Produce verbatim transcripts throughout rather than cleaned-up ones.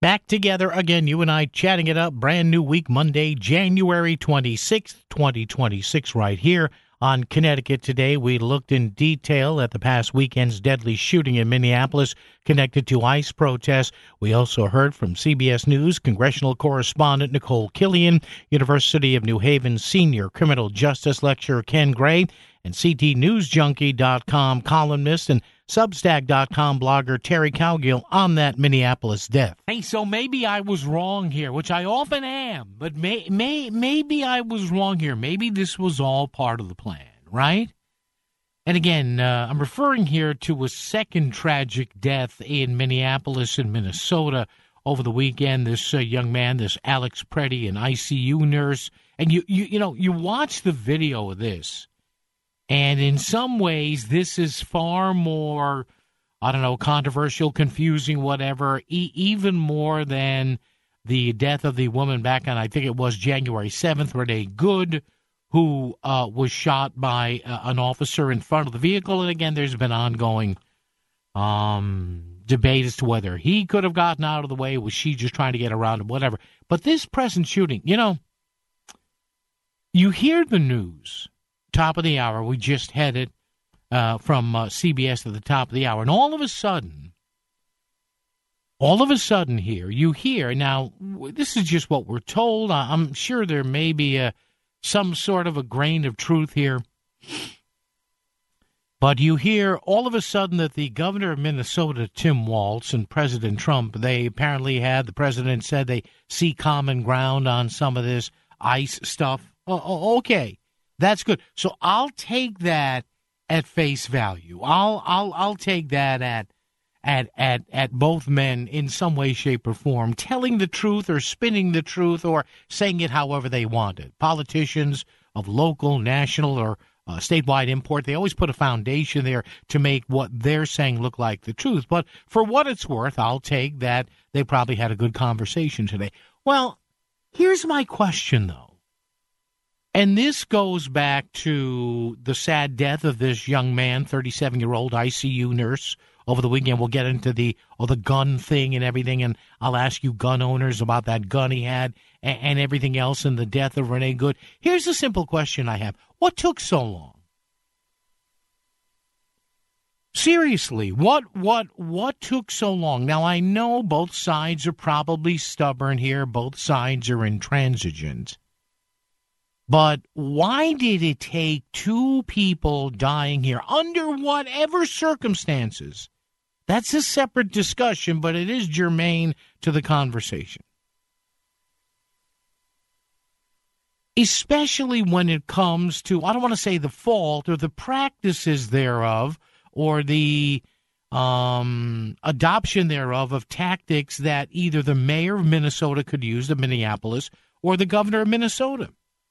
Back together again, you and I chatting it up. Brand new week, Monday, January twenty-sixth, twenty twenty-six, right here on Connecticut Today. We looked in detail at the past weekend's deadly shooting in Minneapolis connected to ICE protests. We also heard from C B S News congressional correspondent Nicole Killian, University of New Haven senior criminal justice lecturer Ken Gray, and C T News Junkie dot com columnist and Substack dot com blogger Terry Cowgill on that Minneapolis death. Hey, so maybe I was wrong here, which I often am, but may, may, maybe I was wrong here. Maybe this was all part of the plan, right? And again, uh, I'm referring here to a second tragic death in Minneapolis and Minnesota over the weekend. This uh, young man, this Alex Preddy, an I C U nurse, and you, you, you know, you watch the video of this. And in some ways, this is far more, I don't know, controversial, confusing, whatever, e- even more than the death of the woman back on, I think it was January seventh, Renee Good, who uh, was shot by uh, an officer in front of the vehicle. And again, there's been ongoing um, debate as to whether he could have gotten out of the way. Was she just trying to get around him, whatever. But this present shooting, you know, you hear the news. Top of the hour, we just had it uh, from uh, C B S at the top of the hour. And all of a sudden, all of a sudden here, you hear, now, this is just what we're told. I'm sure there may be a, some sort of a grain of truth here. But you hear all of a sudden that the governor of Minnesota, Tim Walz, and President Trump, they apparently had, the president said they see common ground on some of this ICE stuff. Oh, okay. That's good. So I'll take that at face value. I'll I'll I'll take that at at at at both men in some way, shape, or form, telling the truth or spinning the truth or saying it however they want it. Politicians of local, national, or uh, statewide import, they always put a foundation there to make what they're saying look like the truth. But for what it's worth, I'll take that they probably had a good conversation today. Well, here's my question, though. And this goes back to the sad death of this young man, thirty-seven-year-old I C U nurse, over the weekend. We'll get into the oh, the gun thing and everything, and I'll ask you gun owners about that gun he had and, and everything else and the death of Renee Good. Here's a simple question I have. What took so long? Seriously, what what what took so long? Now, I know both sides are probably stubborn here. Both sides are intransigent. But why did it take two people dying here under whatever circumstances? That's a separate discussion, but it is germane to the conversation. Especially when it comes to, I don't want to say the fault or the practices thereof or the um, adoption thereof of tactics that either the mayor of Minnesota could use, of Minneapolis, or the governor of Minnesota.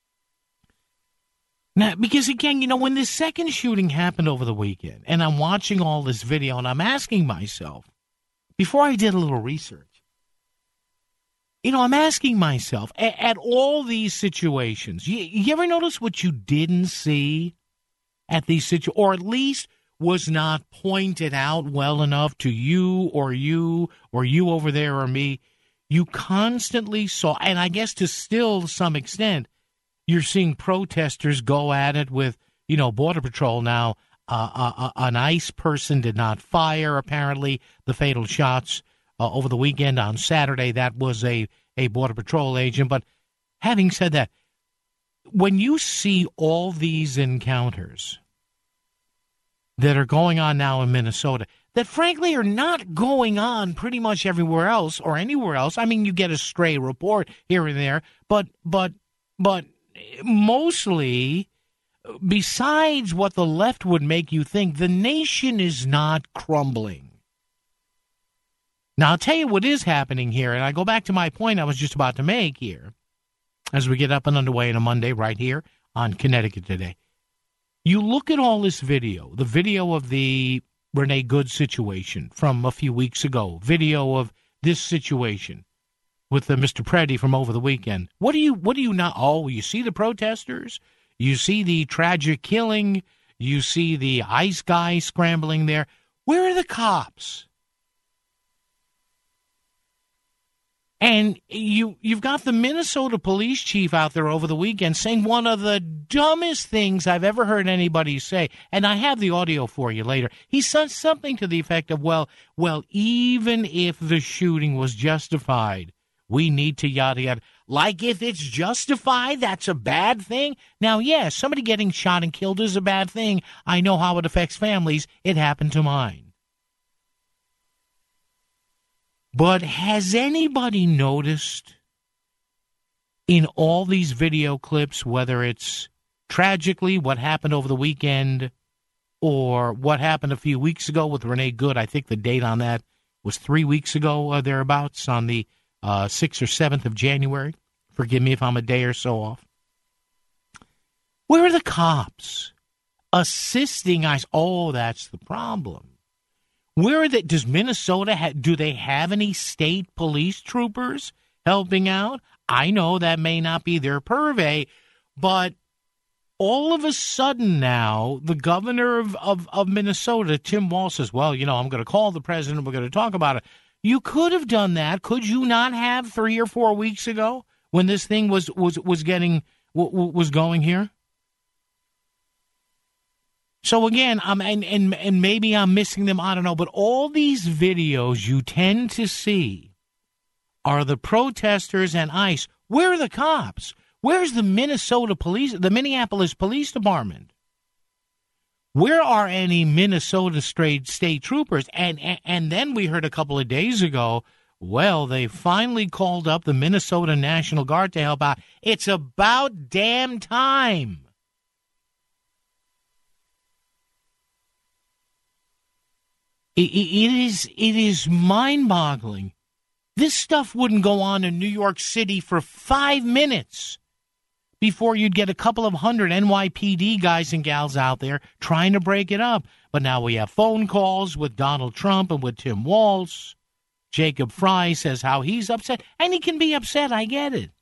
Now, because, again, you know, when this second shooting happened over the weekend, and I'm watching all this video, and I'm asking myself, before I did a little research, you know, I'm asking myself, at, at all these situations, you, you ever notice what you didn't see at these situations, or at least was not pointed out well enough to you or you or you over there or me? You constantly saw, and I guess to still some extent, you're seeing protesters go at it with, you know, Border Patrol. Now, uh, uh, an ICE person did not fire, apparently, the fatal shots uh, over the weekend on Saturday. That was a, a Border Patrol agent. But having said that, when you see all these encounters that are going on now in Minnesota, that frankly are not going on pretty much everywhere else or anywhere else. I mean, you get a stray report here and there, but, but, but, mostly, besides what the left would make you think, the nation is not crumbling. Now, I'll tell you what is happening here, and I go back to my point I was just about to make here, as we get up and underway on a Monday right here on Connecticut Today. You look at all this video, the video of the Renee Good situation from a few weeks ago, video of this situation with uh, Mister Preddy from over the weekend. What do you what do you not? Oh, you see the protesters, you see the tragic killing, you see the ICE guy scrambling there. Where are the cops? And you, you've got the Minnesota police chief out there over the weekend saying one of the dumbest things I've ever heard anybody say. And I have the audio for you later. He said something to the effect of, well, well, even if the shooting was justified, we need to yada, yada. Like if it's justified, that's a bad thing. Now, yes, somebody getting shot and killed is a bad thing. I know how it affects families. It happened to mine. But has anybody noticed in all these video clips, whether it's tragically what happened over the weekend or what happened a few weeks ago with Renee Good? I think the date on that was three weeks ago or thereabouts, on the uh, sixth or seventh of January. Forgive me if I'm a day or so off. Where are the cops assisting us? Oh, that's the problem. Where are they? Does Minnesota, ha- do they have any state police troopers helping out? I know that may not be their purvey, but all of a sudden now, the governor of, of, of Minnesota, Tim Walz, says, well, you know, I'm going to call the president. We're going to talk about it. You could have done that. Could you not have three or four weeks ago when this thing was, was, was getting, was going here? So again, I'm and, and and maybe I'm missing them, I don't know, but all these videos you tend to see are the protesters and ICE. Where are the cops? Where's the Minnesota police, the Minneapolis Police Department? Where are any Minnesota state state troopers? And, and and then we heard a couple of days ago, well, they finally called up the Minnesota National Guard to help out. It's about damn time. It, it is it is mind-boggling. This stuff wouldn't go on in New York City for five minutes before you'd get a couple of hundred N Y P D guys and gals out there trying to break it up. But now we have phone calls with Donald Trump and with Tim Walz. Jacob Frey says how he's upset, and he can be upset. I get it.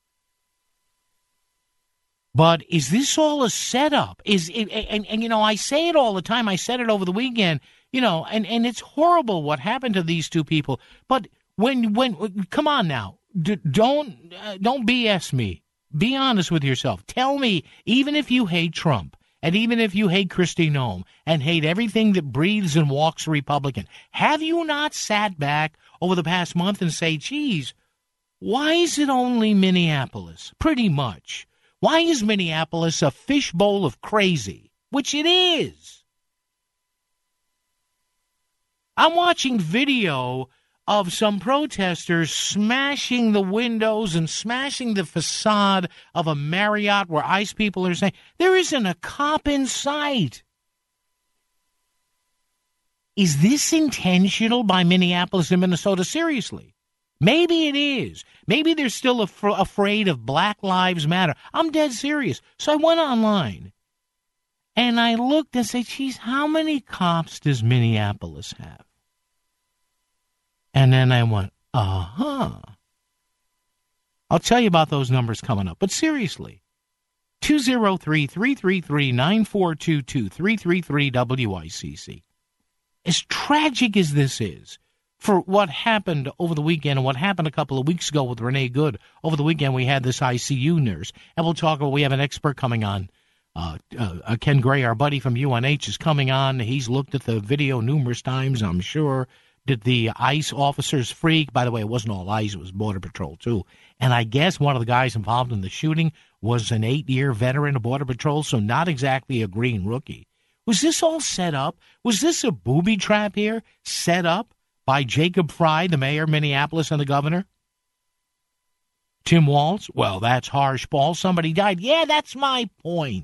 But is this all a setup? Is it, and, and, you know, I say it all the time. I said it over the weekend. You know, and, and it's horrible what happened to these two people. But when when come on now, D- don't uh, don't B S me. Be honest with yourself. Tell me, even if you hate Trump, and even if you hate Kristi Noem, and hate everything that breathes and walks Republican, have you not sat back over the past month and say, geez, why is it only Minneapolis? Pretty much. Why is Minneapolis a fishbowl of crazy? Which it is. I'm watching video of some protesters smashing the windows and smashing the facade of a Marriott where ICE people are saying, there isn't a cop in sight. Is this intentional by Minneapolis and Minnesota? Seriously. Maybe it is. Maybe they're still af- afraid of Black Lives Matter. I'm dead serious. So I went online and I looked and said, geez, how many cops does Minneapolis have? And then I went, uh-huh. I'll tell you about those numbers coming up. But seriously, two oh three, three three three, nine four two two, three three three W I C C. As tragic as this is for what happened over the weekend and what happened a couple of weeks ago with Renee Good, over the weekend we had this I C U nurse. And we'll talk about, we have an expert coming on. Uh, uh, Ken Gray, our buddy from U N H, is coming on. He's looked at the video numerous times, I'm sure. Did the ICE officers freak? By the way, it wasn't all ICE, it was Border Patrol, too. And I guess one of the guys involved in the shooting was an eight-year veteran of Border Patrol, so not exactly a green rookie. Was this all set up? Was this a booby trap here set up by Jacob Frey, the mayor of Minneapolis, and the governor? Tim Walz? Well, that's harsh, Paul. Somebody died. Yeah, that's my point.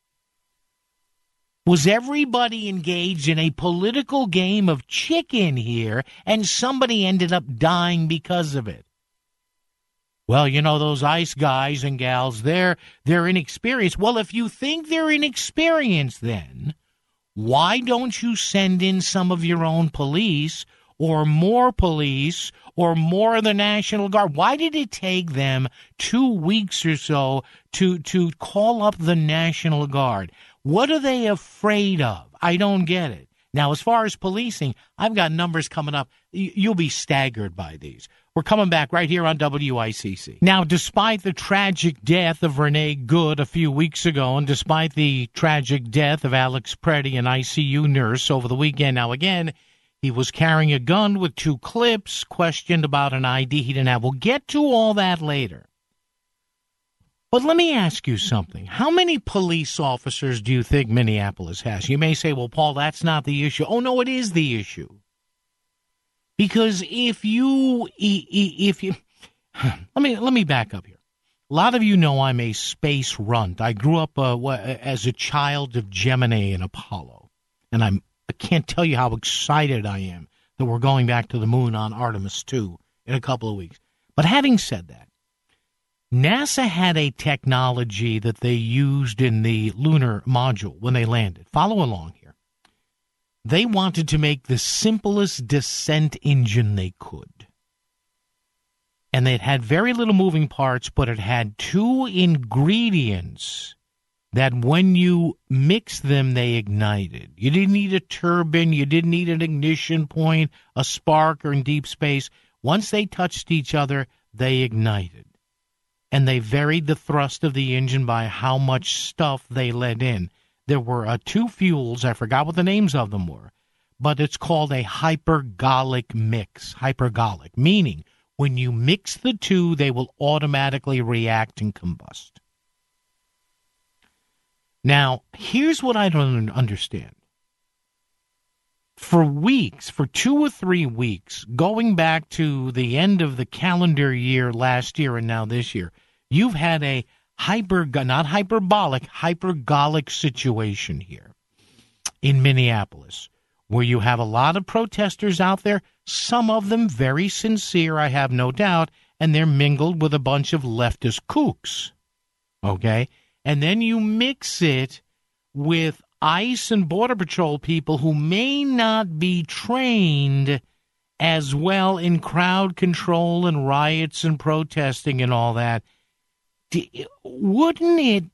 Was everybody engaged in a political game of chicken here, and somebody ended up dying because of it? Well, you know, those ICE guys and gals, they're, they're inexperienced. Well, if you think they're inexperienced, then why don't you send in some of your own police or more police or more of the National Guard? Why did it take them two weeks or so to, to call up the National Guard? What are they afraid of? I don't get it. Now, as far as policing, I've got numbers coming up. You'll be staggered by these. We're coming back right here on W I C C. Now, despite the tragic death of Renee Good a few weeks ago, and despite the tragic death of Alex Preddy, an I C U nurse, over the weekend, now again, he was carrying a gun with two clips, questioned about an I D he didn't have. We'll get to all that later. But let me ask you something. How many police officers do you think Minneapolis has? You may say, well, Paul, that's not the issue. Oh, no, it is the issue. Because if you, if you, let me, let me back up here. A lot of you know I'm a space runt. I grew up uh, as a child of Gemini and Apollo. And I'm, I can't tell you how excited I am that we're going back to the moon on Artemis two in a couple of weeks. But having said that, NASA had a technology that they used in the lunar module when they landed. Follow along here. They wanted to make the simplest descent engine they could. And it had very little moving parts, but it had two ingredients that when you mix them, they ignited. You didn't need a turbine. You didn't need an ignition point, a spark, or in deep space. Once they touched each other, they ignited. And they varied the thrust of the engine by how much stuff they let in. There were uh, two fuels. I forgot what the names of them were. But it's called a hypergolic mix. Hypergolic, meaning when you mix the two, they will automatically react and combust. Now, here's what I don't understand. For weeks, for two or three weeks, going back to the end of the calendar year last year and now this year, you've had a hyper, not hyperbolic, hypergolic situation here in Minneapolis, where you have a lot of protesters out there, some of them very sincere, I have no doubt, and they're mingled with a bunch of leftist kooks, okay? And then you mix it with ICE and Border Patrol people who may not be trained as well in crowd control and riots and protesting and all that. Wouldn't it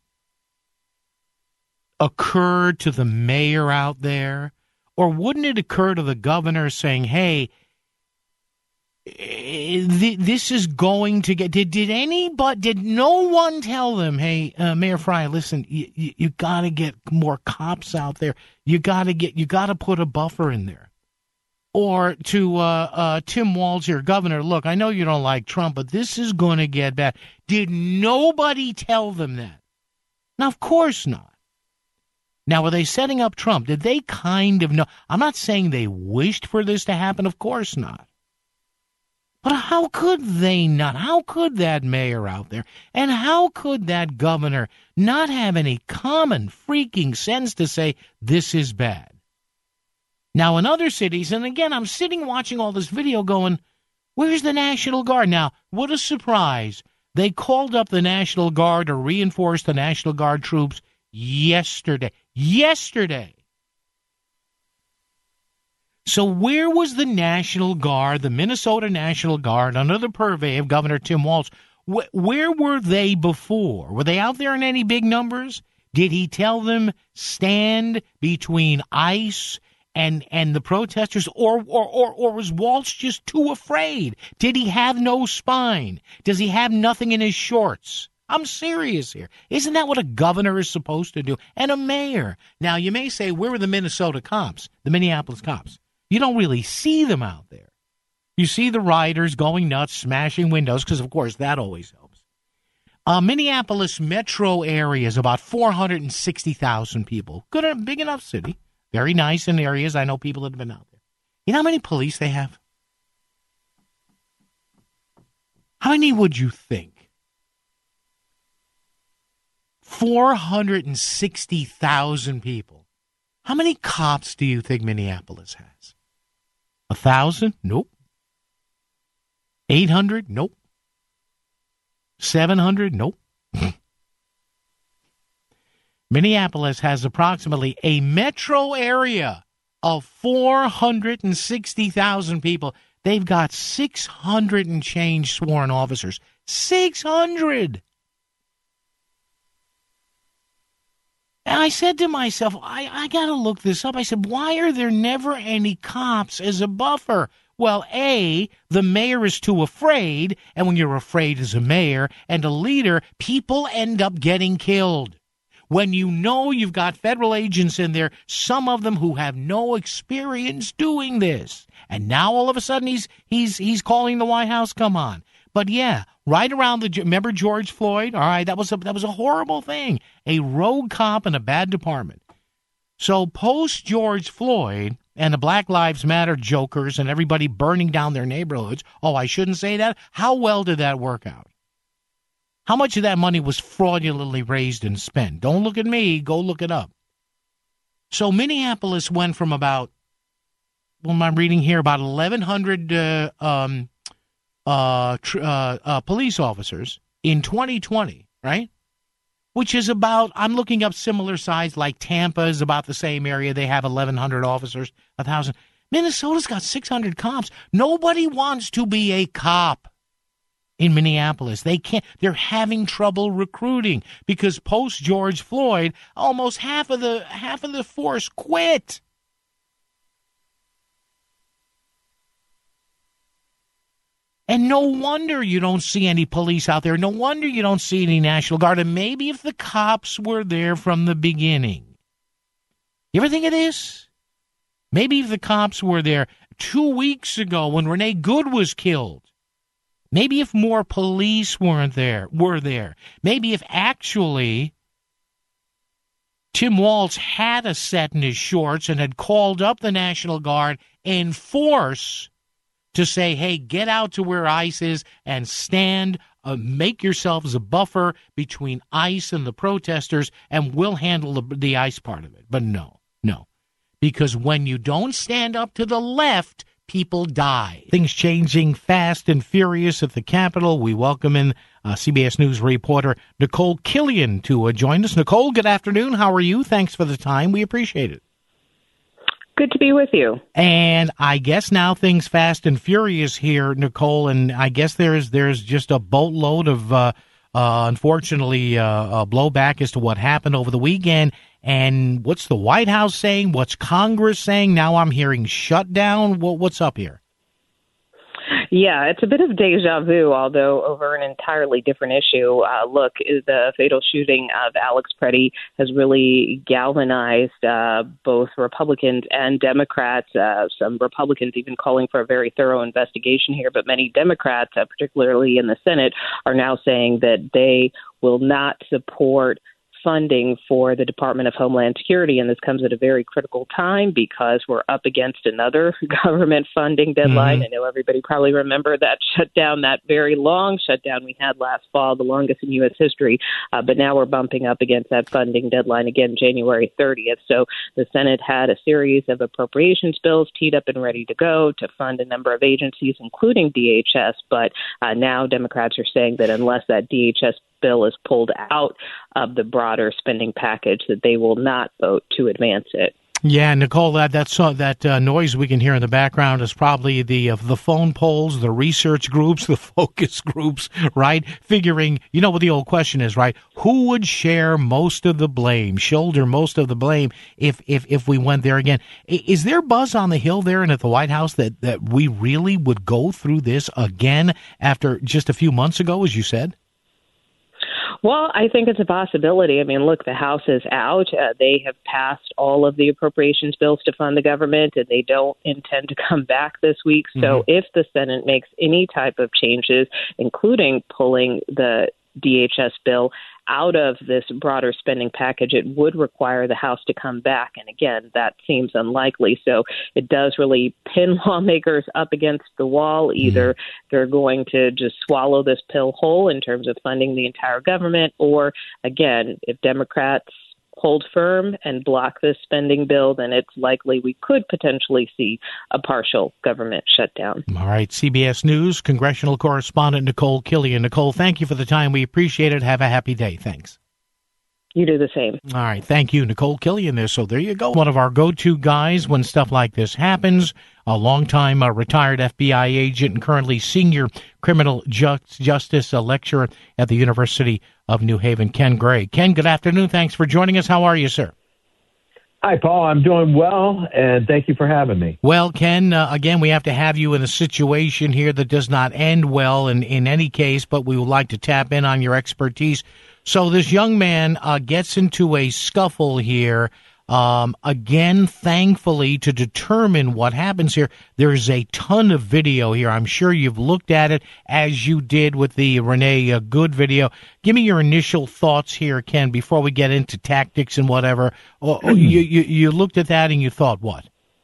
occur to the mayor out there, or wouldn't it occur to the governor saying, hey, this is going to get, did, did anybody, did no one tell them, hey, uh, Mayor Frey, listen, you, you, you got to get more cops out there. You got to get, you got to put a buffer in there. Or to uh, uh, Tim Walz here, Governor, look, I know you don't like Trump, but this is going to get bad. Did nobody tell them that? Now, of course not. Now, were they setting up Trump? Did they kind of know? I'm not saying they wished for this to happen. Of course not. But how could they not? How could that mayor out there, and how could that governor not have any common freaking sense to say this is bad? Now, in other cities, and again, I'm sitting watching all this video going, where's the National Guard? Now, what a surprise. They called up the National Guard to reinforce the National Guard troops yesterday. Yesterday. So where was the National Guard, the Minnesota National Guard, under the purvey of Governor Tim Walz? Wh- where were they before? Were they out there in any big numbers? Did he tell them stand between ICE and and the protesters, or or or, or was Walz just too afraid? Did he have no spine? Does he have nothing in his shorts? I'm serious here. Isn't that what a governor is supposed to do? And a mayor. Now, you may say, where were the Minnesota cops, the Minneapolis cops? You don't really see them out there. You see the rioters going nuts, smashing windows, because, of course, that always helps. Uh, Minneapolis metro area is about four hundred sixty thousand people. Good, big enough city. Very nice in areas. I know people that have been out there. You know how many police they have? How many would you think? four hundred sixty thousand people. How many cops do you think Minneapolis has? A thousand? Nope. Eight hundred? Nope. Seven hundred? Nope. Minneapolis has approximately a metro area of four hundred sixty thousand people. They've got six hundred and change sworn officers. six hundred! And I said to myself, I, I got to look this up. I said, why are there never any cops as a buffer? Well, A, the mayor is too afraid, and when you're afraid as a mayor and a leader, people end up getting killed. When you know you've got federal agents in there, some of them who have no experience doing this. And now all of a sudden he's he's he's calling the White House, come on. But yeah, right around the, remember George Floyd? All right, that was a, that was a horrible thing. A rogue cop in a bad department. So post George Floyd and the Black Lives Matter jokers and everybody burning down their neighborhoods, oh, I shouldn't say that. How well did that work out? How much of that money was fraudulently raised and spent? Don't look at me. Go look it up. So Minneapolis went from about, well, I'm reading here, about eleven hundred uh, um, uh, tr- uh, uh, police officers in twenty twenty, right? Which is about, I'm looking up similar size, like Tampa is about the same area. They have eleven hundred officers, one thousand. Minnesota's got six hundred cops. Nobody wants to be a cop in Minneapolis. They can't, they're having trouble recruiting because post George Floyd, almost half of the half of the force quit. And no wonder you don't see any police out there. No wonder you don't see any National Guard. And maybe if the cops were there from the beginning. You ever think of this? Maybe if the cops were there two weeks ago when Renee Good was killed. Maybe if more police weren't there, were there. Maybe if actually Tim Walz had a set in his shorts and had called up the National Guard in force to say, hey, get out to where ICE is and stand, uh, make yourselves a buffer between ICE and the protesters, and we'll handle the, the ICE part of it. But no, no. Because when you don't stand up to the left, people die. Things changing fast and furious at the Capitol. We welcome in uh, C B S News reporter Nicole Killion to uh, join us. Nicole, good afternoon. How are you? Thanks for the time. We appreciate it. Good to be with you. And I guess now things fast and furious here, Nicole, and I guess there's there's just a boatload of, uh, uh, unfortunately, uh, uh, blowback as to what happened over the weekend. And what's the White House saying? What's Congress saying? Now I'm hearing shutdown. Well, what's up here? Yeah, it's a bit of deja vu, although over an entirely different issue. Uh, look, the fatal shooting of Alex Preddy has really galvanized uh, both Republicans and Democrats, uh, some Republicans even calling for a very thorough investigation here, but many Democrats, uh, particularly in the Senate, are now saying that they will not support funding for the Department of Homeland Security. And this comes at a very critical time because we're up against another government funding deadline. Mm-hmm. I know everybody probably remember that shutdown, that very long shutdown we had last fall, the longest in U S history. Uh, but now we're bumping up against that funding deadline again, January thirtieth. So the Senate had a series of appropriations bills teed up and ready to go to fund a number of agencies, including D H S. But uh, now Democrats are saying that unless that D H S bill is pulled out of the broader spending package, that they will not vote to advance it. Yeah, Nicole, that that's, uh, that uh, noise we can hear in the background is probably the uh, the phone polls, the research groups, the focus groups, right? Figuring, you know what the old question is, right? Who would share most of the blame, shoulder most of the blame if if, if we went there again? Is there buzz on the Hill there and at the White House that, that we really would go through this again after just a few months ago, as you said? Well, I think it's a possibility. I mean, look, the House is out. Uh, they have passed all of the appropriations bills to fund the government, and they don't intend to come back this week. So mm-hmm. if the Senate makes any type of changes, including pulling the D H S bill out of this broader spending package, it would require the House to come back. And again, that seems unlikely. So it does really pin lawmakers up against the wall. Either they're going to just swallow this pill whole in terms of funding the entire government, or again, if Democrats hold firm and block this spending bill, then it's likely we could potentially see a partial government shutdown. All right. C B S News congressional correspondent Nicole Killion. Nicole, thank you for the time. We appreciate it. Have a happy day. Thanks. You do the same. All right. Thank you, Nicole Killian there. So there you go. One of our go-to guys when stuff like this happens, a longtime uh, retired F B I agent and currently senior criminal ju- justice uh, lecturer at the University of New Haven, Ken Gray. Ken, good afternoon. Thanks for joining us. How are you, sir? Hi, Paul. I'm doing well, and thank you for having me. Well, Ken, uh, again, we have to have you in a situation here that does not end well in, in any case, but we would like to tap in on your expertise. So this young man uh, gets into a scuffle here. Um, again, thankfully, to determine what happens here, there's a ton of video here. I'm sure you've looked at it as you did with the Renee uh, Good video. Give me your initial thoughts here, Ken, before we get into tactics and whatever. Or, or you, you, you looked at that and you thought what?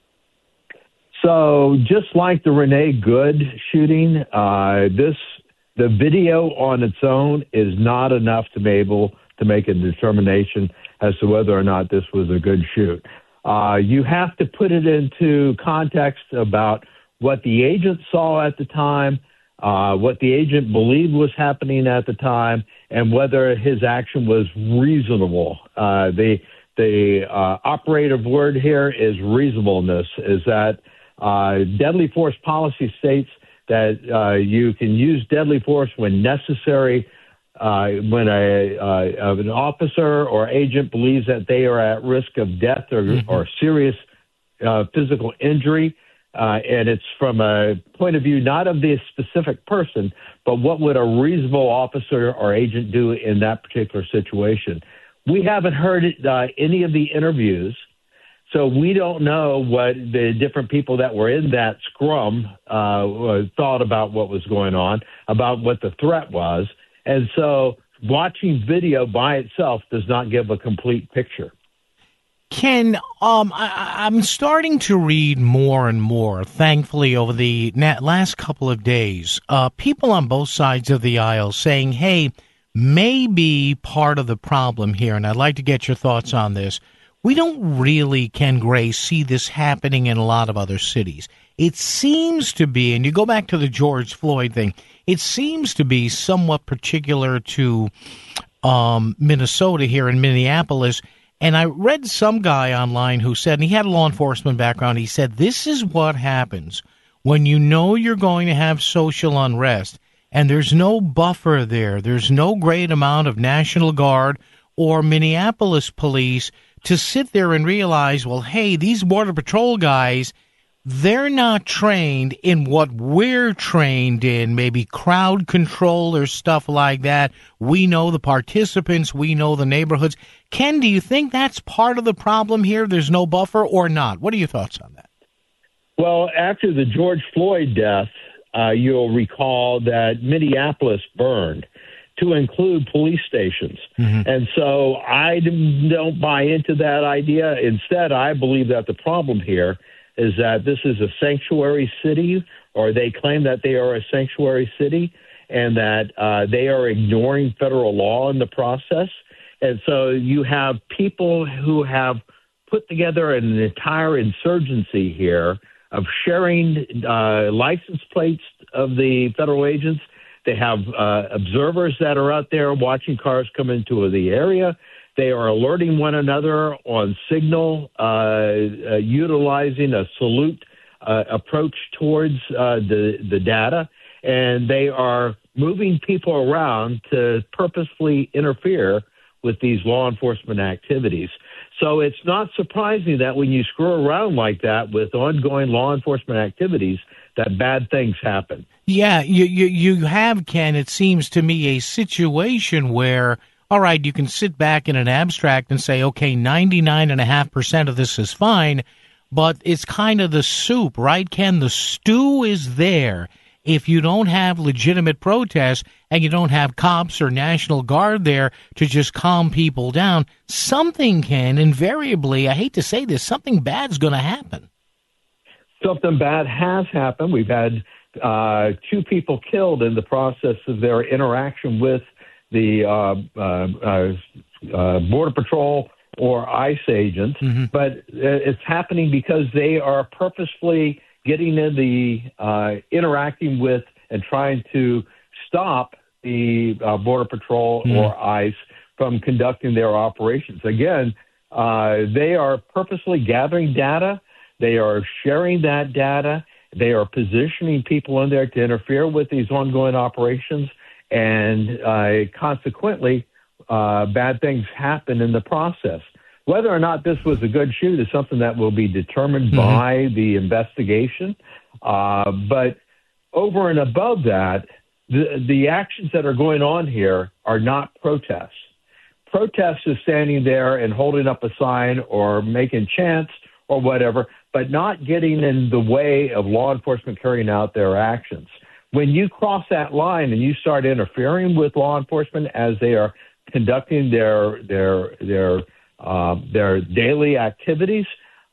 So just like the Renee Good shooting, uh, this the video on its own is not enough to be able to make a determination as to whether or not this was a good shoot. Uh, you have to put it into context about what the agent saw at the time, uh, what the agent believed was happening at the time, and whether his action was reasonable. Uh, the the uh, operative word here is reasonableness, is that uh, deadly force policy states that uh, you can use deadly force when necessary, uh, when a uh, an officer or agent believes that they are at risk of death or, mm-hmm. or serious uh, physical injury. Uh, and it's from a point of view not of the specific person, but what would a reasonable officer or agent do in that particular situation. We haven't heard uh, any of the interviews. So we don't know what the different people that were in that scrum uh, thought about what was going on, about what the threat was. And so watching video by itself does not give a complete picture. Ken, um, I, I'm starting to read more and more, thankfully, over the last couple of days, uh, people on both sides of the aisle saying, hey, maybe part of the problem here, and I'd like to get your thoughts on this, we don't really, Ken Gray, see this happening in a lot of other cities. It seems to be, and you go back to the George Floyd thing, it seems to be somewhat particular to um, Minnesota here in Minneapolis. And I read some guy online who said, and he had a law enforcement background, he said, this is what happens when you know you're going to have social unrest and there's no buffer there. There's no great amount of National Guard or Minneapolis police to sit there and realize, well, hey, these Border Patrol guys, they're not trained in what we're trained in, maybe crowd control or stuff like that. We know the participants. We know the neighborhoods. Ken, do you think that's part of the problem here? There's no buffer or not? What are your thoughts on that? Well, after the George Floyd death, uh, you'll recall that Minneapolis burned, to include police stations. Mm-hmm. And so I don't buy into that idea. Instead, I believe that the problem here is that this is a sanctuary city, or they claim that they are a sanctuary city, and that uh, they are ignoring federal law in the process. And so you have people who have put together an entire insurgency here of sharing uh, license plates of the federal agents. They have uh, observers that are out there watching cars come into the area. They are alerting one another on signal, uh, uh, utilizing a salute uh, approach towards uh, the, the data. And they are moving people around to purposefully interfere with these law enforcement activities. So it's not surprising that when you screw around like that with ongoing law enforcement activities, that bad things happen. Yeah, you, you, you have, Ken, it seems to me, a situation where, all right, you can sit back in an abstract and say, okay, ninety-nine point five percent of this is fine, but it's kind of the soup, right, Ken? The stew is there. If you don't have legitimate protests and you don't have cops or National Guard there to just calm people down, something can, invariably, I hate to say this, something bad's going to happen. Something bad has happened. We've had uh, two people killed in the process of their interaction with the uh, uh, uh, Border Patrol or ICE agents. Mm-hmm. But it's happening because they are purposefully getting in the uh, interacting with and trying to stop the uh, Border Patrol mm-hmm. or ICE from conducting their operations. Again, uh, they are purposely gathering data. They are sharing that data. They are positioning people in there to interfere with these ongoing operations. And uh, consequently, uh, bad things happen in the process. Whether or not this was a good shoot is something that will be determined mm-hmm. by the investigation. Uh, but over and above that, the, the actions that are going on here are not protests. Protests is standing there and holding up a sign or making chants or whatever, but not getting in the way of law enforcement carrying out their actions. When you cross that line and you start interfering with law enforcement as they are conducting their their their uh, their daily activities,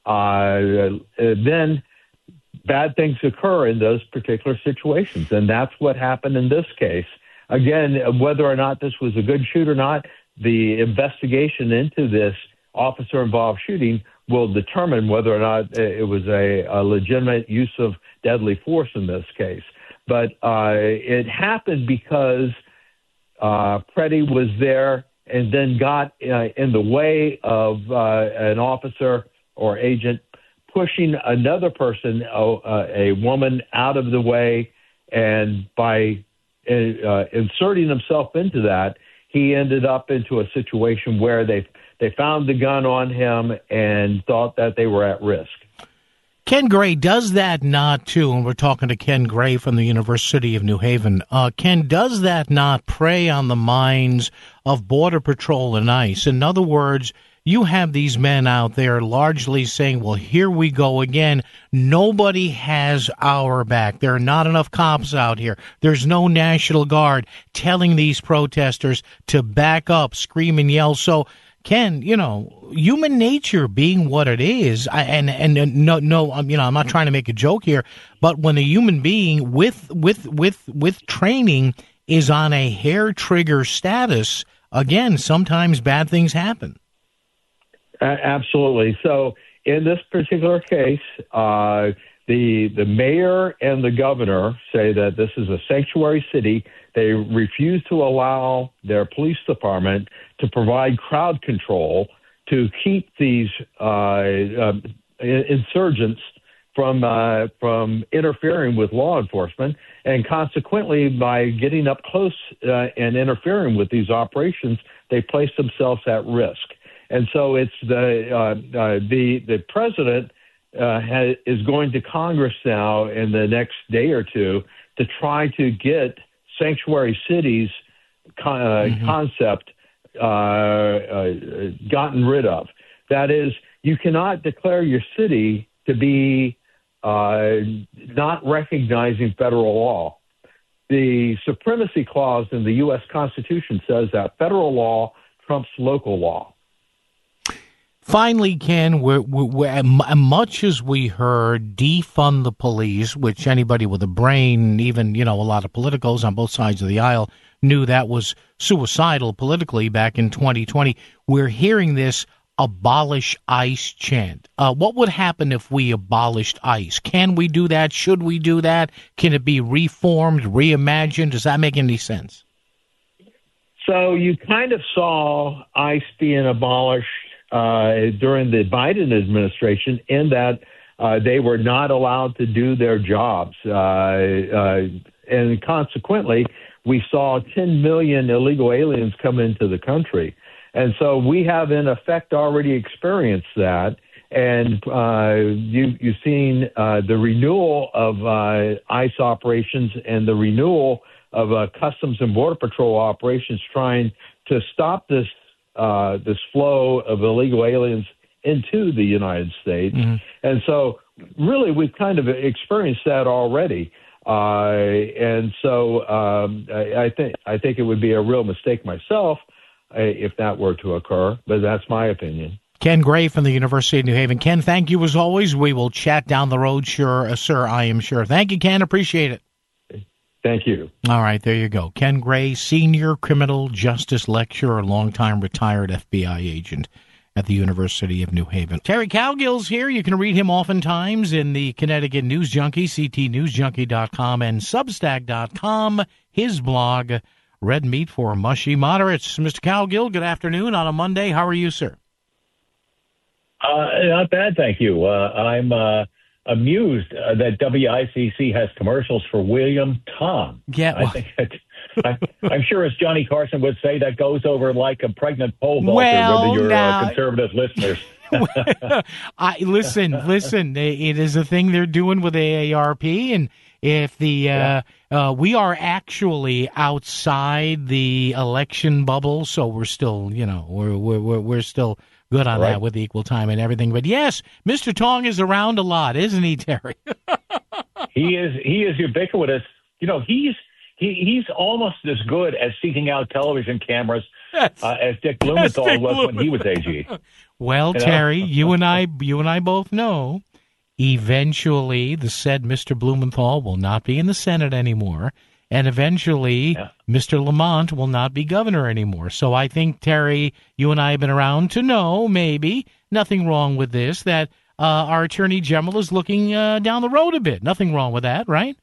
uh, then bad things occur in those particular situations, and that's what happened in this case. Again, whether or not this was a good shoot or not, the investigation into this officer-involved shooting will determine whether or not it was a, a legitimate use of deadly force in this case. But uh, it happened because uh, Preddy was there and then got uh, in the way of uh, an officer or agent pushing another person, uh, a woman, out of the way. And by uh, inserting himself into that, he ended up into a situation where they they found the gun on him and thought that they were at risk. Ken Gray, does that not, too, and we're talking to Ken Gray from the University of New Haven, uh, Ken, does that not prey on the minds of Border Patrol and ICE? In other words, you have these men out there largely saying, well, here we go again. Nobody has our back. There are not enough cops out here. There's no National Guard telling these protesters to back up, scream and yell. So, Ken, you know, human nature being what it is, I, and and uh, no, no, um, you know, I'm not trying to make a joke here, but when a human being with with with with training is on a hair trigger status, again, sometimes bad things happen. Uh, absolutely. So, in this particular case, uh, the the mayor and the governor say that this is a sanctuary city. They refuse to allow their police department to provide crowd control to keep these uh, uh, insurgents from uh, from interfering with law enforcement, and consequently, by getting up close uh, and interfering with these operations, they place themselves at risk. And so, it's the uh, uh, the the president uh, has, is going to Congress now in the next day or two to try to get sanctuary cities con- uh, mm-hmm. concept uh, uh, gotten rid of. That is, you cannot declare your city to be uh, not recognizing federal law. The supremacy clause in the U S Constitution says that federal law trumps local law. Finally, Ken, we're, we're, much as we heard defund the police, which anybody with a brain, even, you know, a lot of politicos on both sides of the aisle, knew that was suicidal politically back in twenty twenty, we're hearing this abolish ICE chant. Uh, what would happen if we abolished ICE? Can we do that? Should we do that? Can it be reformed, reimagined? Does that make any sense? So you kind of saw ICE being abolished Uh, during the Biden administration, in that uh, they were not allowed to do their jobs. Uh, uh, and consequently, we saw ten million illegal aliens come into the country. And so we have, in effect, already experienced that. And uh, you, you've seen uh, the renewal of uh, ICE operations and the renewal of uh, Customs and Border Patrol operations trying to stop this Uh, this flow of illegal aliens into the United States. Mm-hmm. And so really we've kind of experienced that already. Uh, and so um, I, I think I think it would be a real mistake myself uh, if that were to occur, but that's my opinion. Ken Gray from the University of New Haven. Ken, thank you as always. We will chat down the road, sure, uh, sir, I am sure. Thank you, Ken. Appreciate it. Thank you. All right, there you go. Ken Gray, senior criminal justice lecturer, longtime retired F B I agent at the University of New Haven. Terry Cowgill's here. You can read him oftentimes in the Connecticut News Junkie, c t news junkie dot com and substack dot com. His blog, red meat for mushy moderates. Mister Cowgill, good afternoon on a Monday. How are you, sir? Uh, not bad, thank you. Uh, I'm uh, amused uh, that W I C C has commercials for William Tom. Yeah, well, I think that, I, I'm sure, as Johnny Carson would say, that goes over like a pregnant pole vaulter well, with your now, uh, conservative listeners. I listen, listen. It is a thing they're doing with A A R P, and if the uh, yeah. uh, we are actually outside the election bubble, so we're still, you know, we're we're we're still good on right. that with equal time and everything. But yes, Mister Tong is around a lot, isn't he, Terry? he is. He is ubiquitous. You know, he's he, he's almost as good at seeking out television cameras uh, as Dick Blumenthal Dick was Blumenthal. when he was A G. Well, you know? Terry, you and I, you and I both know, eventually the said Mister Blumenthal will not be in the Senate anymore, and eventually yeah. Mister Lamont will not be governor anymore. So I think, Terry, you and I have been around to know, maybe, nothing wrong with this, that uh, our Attorney General is looking uh, down the road a bit. Nothing wrong with that, right?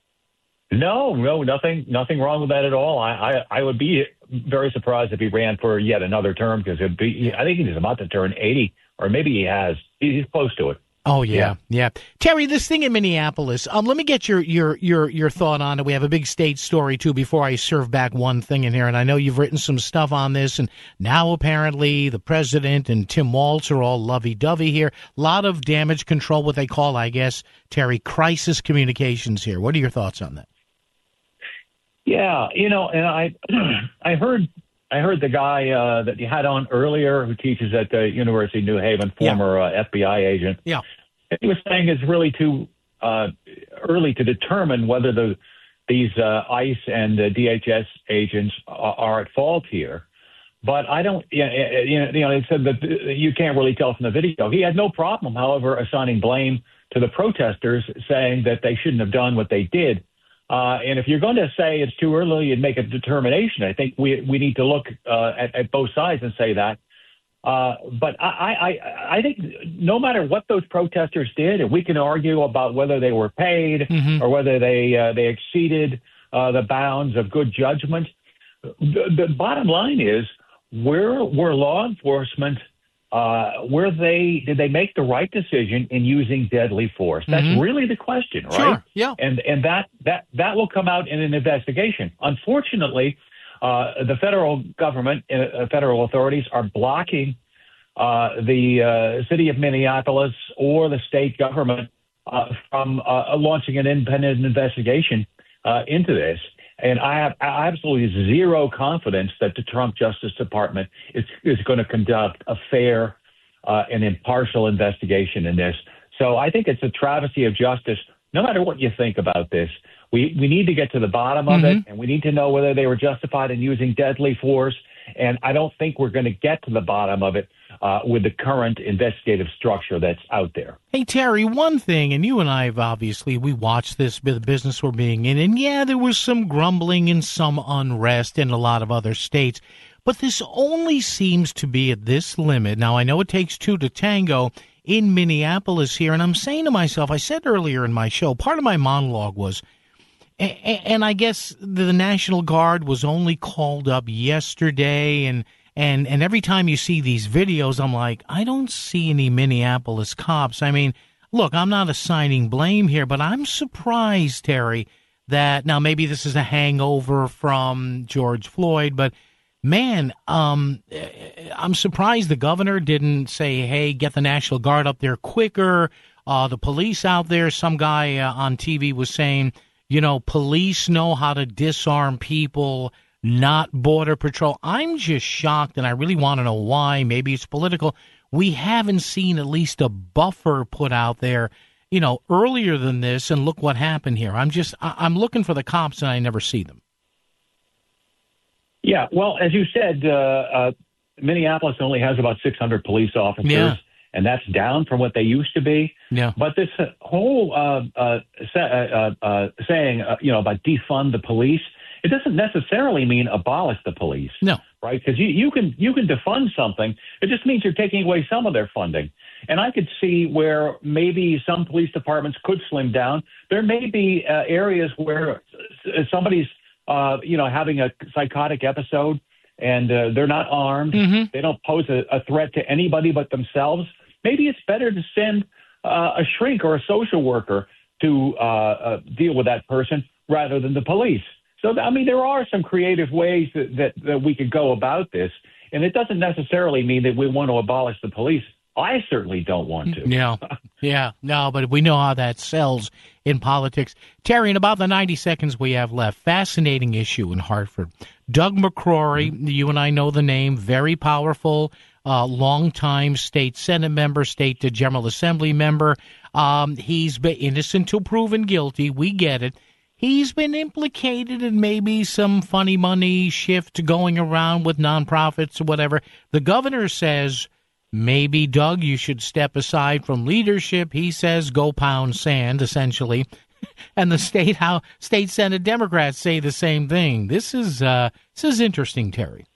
No, no, nothing, nothing wrong with that at all. I, I, I would be very surprised if he ran for yet another term because it'd be. I think he's about to turn eighty, or maybe he has. He's close to it. Oh yeah, yeah. yeah. Terry, this thing in Minneapolis. Um, let me get your your your your thought on it. We have a big state story too. Before I serve back one thing in here, and I know you've written some stuff on this, and now apparently the president and Tim Walz are all lovey-dovey here. A lot of damage control, what they call, I guess, Terry, crisis communications here. What are your thoughts on that? Yeah, you know, and I, I heard, I heard the guy uh, that you had on earlier who teaches at the University of New Haven, former yeah. uh, F B I agent. Yeah, he was saying it's really too uh, early to determine whether the these uh, ICE and uh, D H S agents are, are at fault here. But I don't, you know, you know, they said that you can't really tell from the video. He had no problem, however, assigning blame to the protesters, saying that they shouldn't have done what they did. Uh, and if you're going to say it's too early and make a determination, I think we we need to look uh, at, at both sides and say that. Uh, but I, I, I think no matter what those protesters did, and we can argue about whether they were paid mm-hmm. or whether they uh, they exceeded uh, the bounds of good judgment, the, the bottom line is, where were law enforcement? Uh, were they, did they make the right decision in using deadly force? That's mm-hmm. really the question, right? Sure, yeah. And, and that, that, that will come out in an investigation. Unfortunately, uh, the federal government, uh, federal authorities are blocking, uh, the, uh, city of Minneapolis or the state government, uh, from, uh, launching an independent investigation, uh, into this. And I have absolutely zero confidence that the Trump Justice Department is, is going to conduct a fair uh, and impartial investigation in this. So I think it's a travesty of justice, no matter what you think about this. We, we need to get to the bottom of mm-hmm. it, and we need to know whether they were justified in using deadly force. And I don't think we're going to get to the bottom of it uh, with the current investigative structure that's out there. Hey, Terry, one thing, and you and I have obviously, we watched this, the business we're being in, and yeah, there was some grumbling and some unrest in a lot of other states, but this only seems to be at this limit. Now, I know it takes two to tango in Minneapolis here, and I'm saying to myself, I said earlier in my show, part of my monologue was, and I guess the National Guard was only called up yesterday, and and and every time you see these videos, I'm like, I don't see any Minneapolis cops. I mean, look, I'm not assigning blame here, but I'm surprised, Terry, that now maybe this is a hangover from George Floyd, but man, um, I'm surprised the governor didn't say, hey, get the National Guard up there quicker. Uh, the police out there, some guy uh, on T V was saying, you know, police know how to disarm people, not Border Patrol. I'm just shocked, and I really want to know why. Maybe it's political. We haven't seen at least a buffer put out there, you know, earlier than this, and look what happened here. I'm just, I'm looking for the cops, and I never see them. Yeah, well, as you said, uh, uh, Minneapolis only has about six hundred police officers. Yeah. And that's down from what they used to be. Yeah. But this whole uh, uh, sa- uh, uh, saying, uh, you know, about defund the police, it doesn't necessarily mean abolish the police. No. Right? Because you, you can you can defund something. It just means you're taking away some of their funding. And I could see where maybe some police departments could slim down. There may be uh, areas where somebody's uh, you know, having a psychotic episode, and uh, they're not armed. Mm-hmm. They don't pose a, a threat to anybody but themselves. Maybe it's better to send uh, a shrink or a social worker to uh, uh, deal with that person rather than the police. So, I mean, there are some creative ways that, that, that we could go about this, and it doesn't necessarily mean that we want to abolish the police. I certainly don't want to. Yeah, yeah, no, but we know how that sells in politics. Terry, in about the ninety seconds we have left, fascinating issue in Hartford. Doug McCrory, mm-hmm. you and I know the name, very powerful, uh, longtime state Senate member, state General Assembly member. Um, he's been innocent till proven guilty. We get it. He's been implicated in maybe some funny money shift going around with nonprofits or whatever. The governor says, maybe, Doug, you should step aside from leadership. He says, go pound sand, essentially. And the state how state Senate Democrats say the same thing. This is uh, this is interesting, Terry.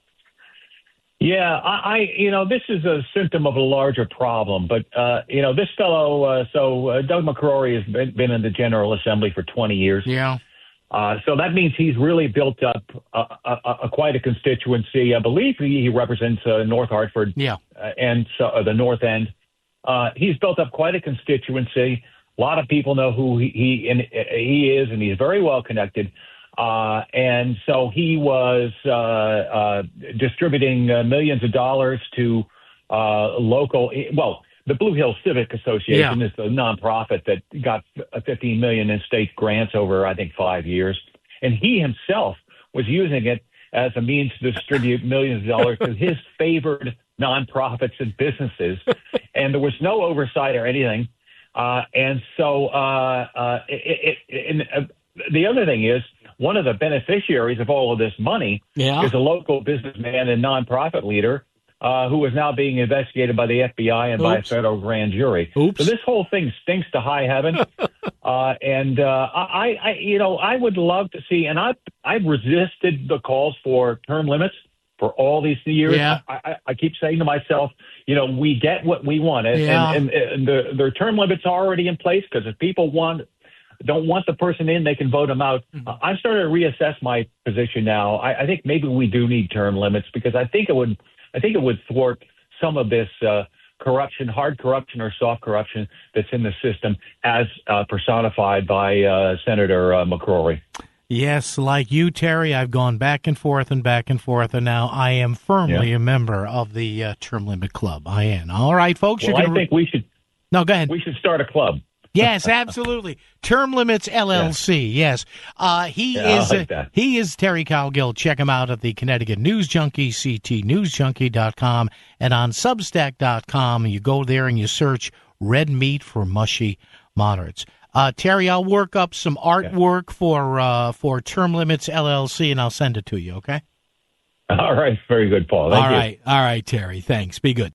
Yeah, I, I you know, this is a symptom of a larger problem. But, uh, you know, this fellow, uh, so uh, Doug McCrory has been, been in the General Assembly for twenty years. Yeah. Uh, so that means he's really built up a, a, a, quite a constituency. I believe he, he represents uh, North Hartford yeah. uh, and so, uh, the North End. Uh, he's built up quite a constituency. A lot of people know who he, he, and, uh, he is, and he's very well connected. Uh, and so he was uh, uh, distributing uh, millions of dollars to uh, local, well, the Blue Hill Civic Association yeah. is the nonprofit that got fifteen million dollars in state grants over, I think, five years. And he himself was using it as a means to distribute millions of dollars to his favored nonprofits and businesses. And there was no oversight or anything. Uh, and so uh, uh, it, it, and, uh, the other thing is, one of the beneficiaries of all of this money yeah. is a local businessman and nonprofit leader uh, who is now being investigated by the F B I and Oops. by a federal grand jury. Oops. So this whole thing stinks to high heaven. uh, and uh, I, I, you know, I would love to see, and I, I've resisted the calls for term limits for all these years. Yeah. I, I, I keep saying to myself, you know, we get what we want, and, yeah. and, and, and the, their term limits are already in place because if people want. don't want the person in, they can vote them out. Mm-hmm. Uh, I'm starting to reassess my position now. I, I think maybe we do need term limits because I think it would, I think it would thwart some of this uh, corruption, hard corruption or soft corruption that's in the system, as uh, personified by uh, Senator uh, McCrory. Yes, like you, Terry, I've gone back and forth and back and forth, and now I am firmly yeah. a member of the uh, Term Limit Club. I am. All right, folks. Well, you're gonna I think we should. No, go ahead. We should start a club. Yes, absolutely. Term Limits L L C. Yeah. Yes, uh, he yeah, is. Like uh, he is Terry Cowgill. Check him out at the Connecticut News Junkie, c t news junkie dot com, and on substack dot com. You go there and you search "Red Meat for Mushy Moderates." Uh, Terry, I'll work up some artwork yeah. for uh, for Term Limits L L C, and I'll send it to you. Okay. All right. Very good, Paul. Thank all you. right. All right, Terry. Thanks. Be good.